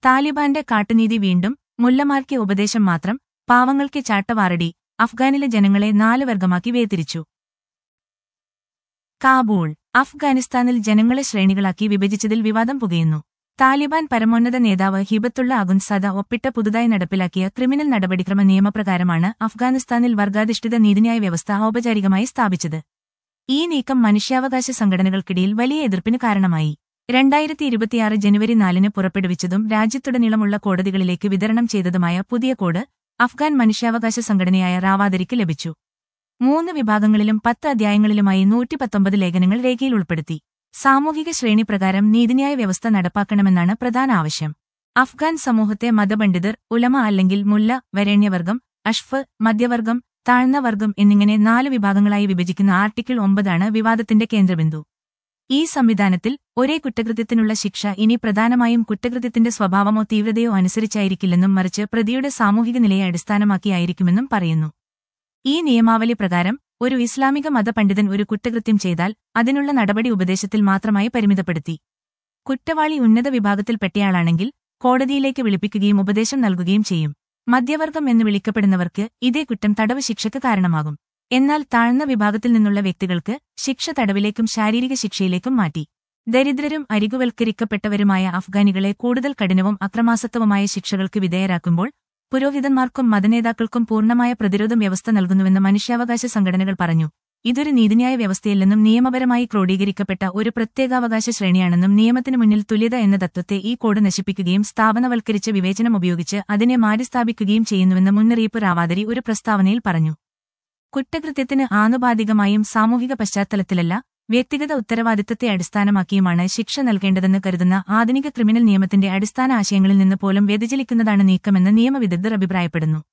താലിബാന്റെ കാട്ടുനീതി വീണ്ടും, മുല്ലമാർക്ക് ഉപദേശം മാത്രം, പാവങ്ങൾക്ക് ചാട്ടവാറടി, അഫ്ഗാനിലെ ജനങ്ങളെ 4 വർഗമാക്കി വേർതിരിച്ചു. കാബൂൾ. അഫ്ഗാനിസ്ഥാനിൽ ജനങ്ങളെ ശ്രേണികളാക്കി വിഭജിച്ചതിൽ വിവാദം പുകയുന്നു. താലിബാൻ പരമോന്നത നേതാവ് ഹിബത്തുള്ള അഖുൻസാദ ഒപ്പിട്ട പുതുതായി നടപ്പിലാക്കിയ ക്രിമിനൽ നടപടിക്രമ നിയമപ്രകാരമാണ് അഫ്ഗാനിസ്ഥാനിൽ വർഗാധിഷ്ഠിത നീതിന്യായ വ്യവസ്ഥ ഔപചാരികമായി സ്ഥാപിച്ചത്. ഈ നീക്കം മനുഷ്യാവകാശ സംഘടനകൾക്കിടയിൽ വലിയ എതിർപ്പിന് കാരണമായി. 2026 ജനുവരി 4 പുറപ്പെടുവിച്ചതും രാജ്യത്തുടനീളമുള്ള കോടതികളിലേക്ക് വിതരണം ചെയ്തതുമായ പുതിയ കോഡ് അഫ്ഗാൻ മനുഷ്യാവകാശ സംഘടനയായ റാവാദരിക്ക് ലഭിച്ചു. 3 വിഭാഗങ്ങളിലും 10 അധ്യായങ്ങളിലുമായി 119 ലേഖനങ്ങൾ രേഖയിൽ ഉൾപ്പെടുത്തി. സാമൂഹിക ശ്രേണി പ്രകാരം നീതിന്യായ വ്യവസ്ഥ നടപ്പാക്കണമെന്നാണ് പ്രധാന ആവശ്യം. അഫ്ഗാൻ സമൂഹത്തെ മതപണ്ഡിതർ, ഉലമ അല്ലെങ്കിൽ മുല്ല, വരേണ്യവർഗം, അഷ്ഫ്, മധ്യവർഗം, താഴ്ന്ന വർഗം എന്നിങ്ങനെ 4 വിഭാഗങ്ങളായി വിഭജിക്കുന്ന ആർട്ടിക്കിൾ 9 വിവാദത്തിന്റെ കേന്ദ്രബിന്ദു. ഈ സംവിധാനത്തിൽ ഒരേ കുറ്റകൃത്യത്തിനുള്ള ശിക്ഷ ഇനി പ്രധാനമായും കുറ്റകൃത്യത്തിന്റെ സ്വഭാവമോ തീവ്രതയോ അനുസരിച്ചായിരിക്കില്ലെന്നും മറിച്ച് പ്രതിയുടെ സാമൂഹിക നിലയെ അടിസ്ഥാനമാക്കിയായിരിക്കുമെന്നും പറയുന്നു. ഈ നിയമാവലി പ്രകാരം ഒരു ഇസ്ലാമിക മതപണ്ഡിതൻ ഒരു കുറ്റകൃത്യം ചെയ്താൽ അതിനുള്ള നടപടി ഉപദേശത്തിൽ മാത്രമായി പരിമിതപ്പെടുത്തി. കുറ്റവാളി ഉന്നത വിഭാഗത്തിൽപ്പെട്ടയാളാണെങ്കിൽ കോടതിയിലേക്ക് വിളിപ്പിക്കുകയും ഉപദേശം നൽകുകയും ചെയ്യും. മധ്യവർഗം എന്ന് വിളിക്കപ്പെടുന്നവർക്ക് ഇതേ കുറ്റം തടവ് ശിക്ഷയ്ക്ക് കാരണമാകും. എന്നാൽ താഴ്ന്ന വിഭാഗത്തിൽ നിന്നുള്ള വ്യക്തികൾക്ക് ശിക്ഷ തടവിലേക്കും ശാരീരിക ശിക്ഷയിലേക്കും മാറ്റി. ദരിദ്രരും അരികുവൽക്കരിക്കപ്പെട്ടവരുമായ അഫ്ഗാനികളെ കൂടുതൽ കഠിനവും അക്രമാസക്തവുമായ ശിക്ഷകൾക്ക് വിധേയരാക്കുമ്പോൾ പുരോഹിതന്മാർക്കും മതനേതാക്കൾക്കും പൂർണ്ണമായ പ്രതിരോധ വ്യവസ്ഥ നൽകുന്നുവെന്ന് മനുഷ്യാവകാശ സംഘടനകൾ പറഞ്ഞു. ഇതൊരു നീതിന്യായ വ്യവസ്ഥയല്ലെന്നും നിയമപരമായി ക്രോഡീകരിക്കപ്പെട്ട ഒരു പ്രത്യേകാവകാശ ശ്രേണിയാണെന്നും നിയമത്തിനു മുന്നിൽ തുല്യത എന്ന തത്വത്തെ ഈ കോഡ് നശിപ്പിക്കുകയും സ്ഥാപനവൽക്കരിച്ച വിവേചനം ഉപയോഗിച്ച് അതിനെ മാറ്റിസ്ഥാപിക്കുകയും ചെയ്യുന്നുവെന്ന് മുന്നറിയിപ്പ് റാവാദരി ഒരു പ്രസ്താവനയിൽ പറഞ്ഞു. കുറ്റകൃത്യത്തിന് ആനുപാതികമായും സാമൂഹിക പശ്ചാത്തലത്തിലല്ല, വ്യക്തിഗത ഉത്തരവാദിത്തത്തെ അടിസ്ഥാനമാക്കിയുമാണ് ശിക്ഷ നൽകേണ്ടതെന്ന് കരുതുന്ന ആധുനിക ക്രിമിനൽ നിയമത്തിന്റെ അടിസ്ഥാന ആശയങ്ങളിൽ നിന്ന് പോലും വ്യതിചലിക്കുന്നതാണ് നീക്കമെന്ന് നിയമവിദഗ്ധർ അഭിപ്രായപ്പെടുന്നു.